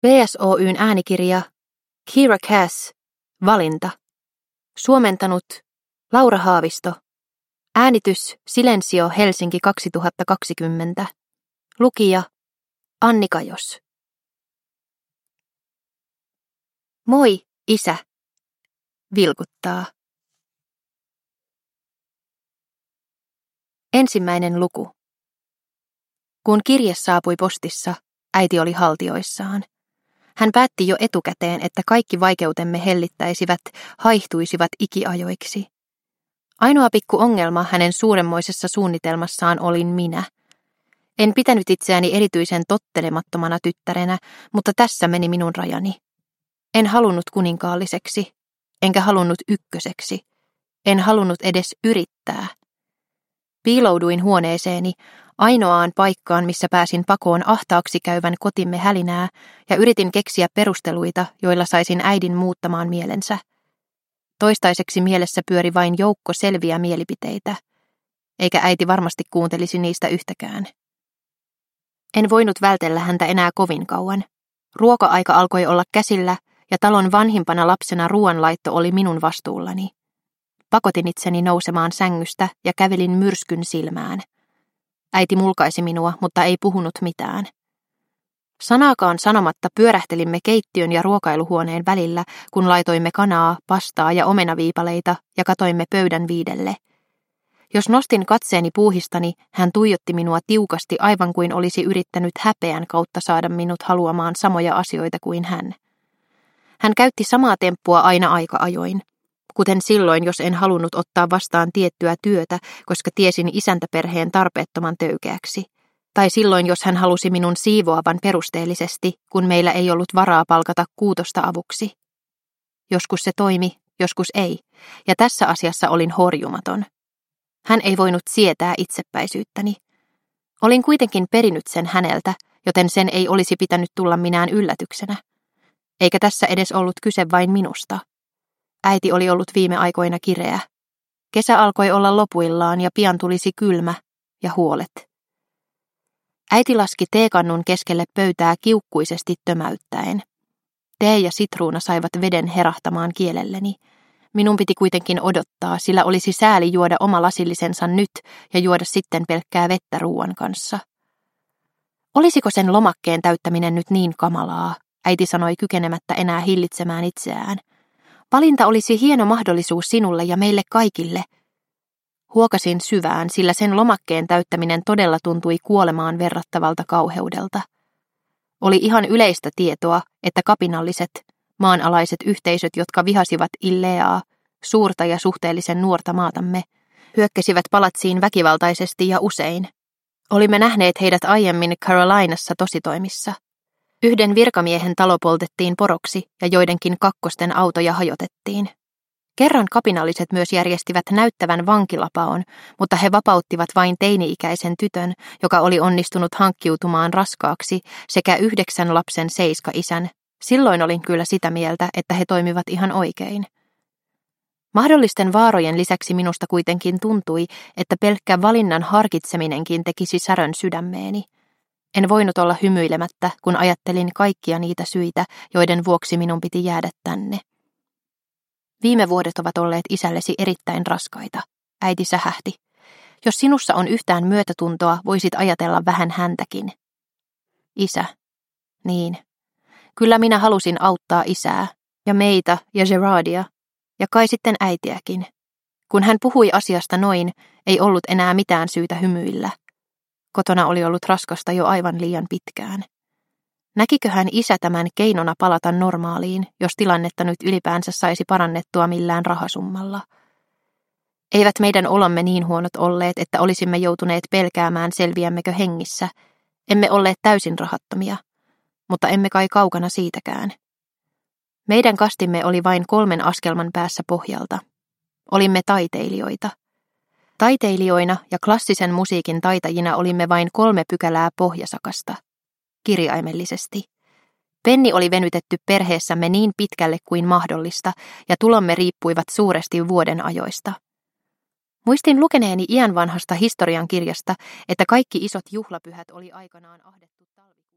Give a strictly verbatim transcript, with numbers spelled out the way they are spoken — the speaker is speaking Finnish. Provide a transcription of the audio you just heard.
B S O:n äänikirja Kiera Cass, Valinta. Suomentanut Laura Haavisto. Äänitys Silensio Helsinki kaksituhattakaksikymmentä. Lukija Anni Kajos. Moi, isä. Vilkuttaa. Ensimmäinen luku. Kun kirje saapui postissa, äiti oli haltioissaan. Hän päätti jo etukäteen, että kaikki vaikeutemme hellittäisivät, haihtuisivat ikiajoiksi. Ainoa pikku ongelma hänen suuremmoisessa suunnitelmassaan olin minä. En pitänyt itseäni erityisen tottelemattomana tyttärenä, mutta tässä meni minun rajani. En halunnut kuninkaalliseksi, enkä halunnut ykköseksi. En halunnut edes yrittää. Piilouduin huoneeseeni, ainoaan paikkaan, missä pääsin pakoon ahtaaksi käyvän kotimme hälinää, ja yritin keksiä perusteluita, joilla saisin äidin muuttamaan mielensä. Toistaiseksi mielessä pyöri vain joukko selviä mielipiteitä, eikä äiti varmasti kuuntelisi niistä yhtäkään. En voinut vältellä häntä enää kovin kauan. Ruoka-aika alkoi olla käsillä, ja talon vanhimpana lapsena ruoanlaitto oli minun vastuullani. Pakotin itseni nousemaan sängystä ja kävelin myrskyn silmään. Äiti mulkaisi minua, mutta ei puhunut mitään. Sanaakaan sanomatta pyörähtelimme keittiön ja ruokailuhuoneen välillä, kun laitoimme kanaa, pastaa ja omenaviipaleita ja katoimme pöydän viidelle. Jos nostin katseeni puuhistani, hän tuijotti minua tiukasti aivan kuin olisi yrittänyt häpeän kautta saada minut haluamaan samoja asioita kuin hän. Hän käytti samaa temppua aina aika ajoin. Kuten silloin, jos en halunnut ottaa vastaan tiettyä työtä, koska tiesin isäntäperheen tarpeettoman töykeäksi. Tai silloin, jos hän halusi minun siivoavan perusteellisesti, kun meillä ei ollut varaa palkata kuutosta avuksi. Joskus se toimi, joskus ei, ja tässä asiassa olin horjumaton. Hän ei voinut sietää itsepäisyyttäni. Olin kuitenkin perinyt sen häneltä, joten sen ei olisi pitänyt tulla minään yllätyksenä. Eikä tässä edes ollut kyse vain minusta. Äiti oli ollut viime aikoina kireä. Kesä alkoi olla lopuillaan ja pian tulisi kylmä ja huolet. Äiti laski teekannun keskelle pöytää kiukkuisesti tömäyttäen. Tee ja sitruuna saivat veden herahtamaan kielelleni. Minun piti kuitenkin odottaa, sillä olisi sääli juoda oma lasillisensa nyt ja juoda sitten pelkkää vettä ruuan kanssa. Olisiko sen lomakkeen täyttäminen nyt niin kamalaa, äiti sanoi kykenemättä enää hillitsemään itseään. Valinta olisi hieno mahdollisuus sinulle ja meille kaikille. Huokasin syvään, sillä sen lomakkeen täyttäminen todella tuntui kuolemaan verrattavalta kauheudelta. Oli ihan yleistä tietoa, että kapinalliset, maanalaiset yhteisöt, jotka vihasivat Illeaa, suurta ja suhteellisen nuorta maatamme, hyökkäsivät palatsiin väkivaltaisesti ja usein. Olimme nähneet heidät aiemmin Carolinassa tositoimissa. Yhden virkamiehen talo poltettiin poroksi ja joidenkin kakkosten autoja hajotettiin. Kerran kapinalliset myös järjestivät näyttävän vankilapaon, mutta he vapauttivat vain teini-ikäisen tytön, joka oli onnistunut hankkiutumaan raskaaksi, sekä yhdeksän lapsen seiska-isän. Silloin olin kyllä sitä mieltä, että he toimivat ihan oikein. Mahdollisten vaarojen lisäksi minusta kuitenkin tuntui, että pelkkä valinnan harkitseminenkin tekisi särön sydämeeni. En voinut olla hymyilemättä, kun ajattelin kaikkia niitä syitä, joiden vuoksi minun piti jäädä tänne. Viime vuodet ovat olleet isällesi erittäin raskaita, äiti sähähti. Jos sinussa on yhtään myötätuntoa, voisit ajatella vähän häntäkin. Isä. Niin. Kyllä minä halusin auttaa isää, ja meitä, ja Gerardia, ja kai sitten äitiäkin. Kun hän puhui asiasta noin, ei ollut enää mitään syytä hymyillä. Kotona oli ollut raskasta jo aivan liian pitkään. Näkiköhän isä tämän keinona palata normaaliin, jos tilannetta nyt ylipäänsä saisi parannettua millään rahasummalla? Eivät meidän olomme niin huonot olleet, että olisimme joutuneet pelkäämään selviämmekö hengissä. Emme olleet täysin rahattomia, mutta emme kai kaukana siitäkään. Meidän kastimme oli vain kolmen askelman päässä pohjalta. Olimme taiteilijoita. Taiteilijoina ja klassisen musiikin taitajina olimme vain kolme pykälää pohjasakasta. Kirjaimellisesti. Penni oli venytetty perheessämme niin pitkälle kuin mahdollista, ja tulomme riippuivat suuresti vuoden ajoista. Muistin lukeneeni iän vanhasta historiankirjasta, että kaikki isot juhlapyhät oli aikanaan ahdettu talvi.